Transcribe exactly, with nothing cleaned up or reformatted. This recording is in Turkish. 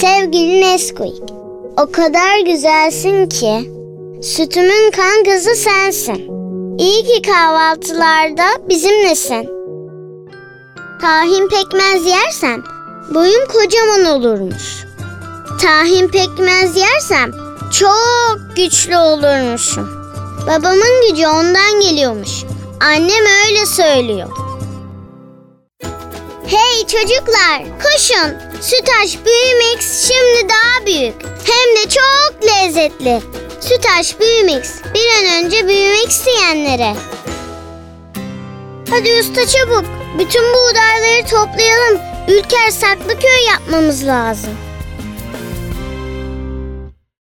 Sevgili Nesquik, o kadar güzelsin ki sütümün kankası sensin. İyi ki kahvaltılarda bizimlesin. Tahin pekmez yersem boyum kocaman olurmuş. Tahin pekmez yersem çok güçlü olurmuşum. Babamın gücü ondan geliyormuş. Annem öyle söylüyor. Hey çocuklar, koşun. Sütaş Büyümix şimdi daha büyük. Hem de çok lezzetli. Sütaş Büyümix, bir an önce büyümek isteyenlere. Hadi usta çabuk. Bütün buğdayları toplayalım. Ülker Saklıköy yapmamız lazım.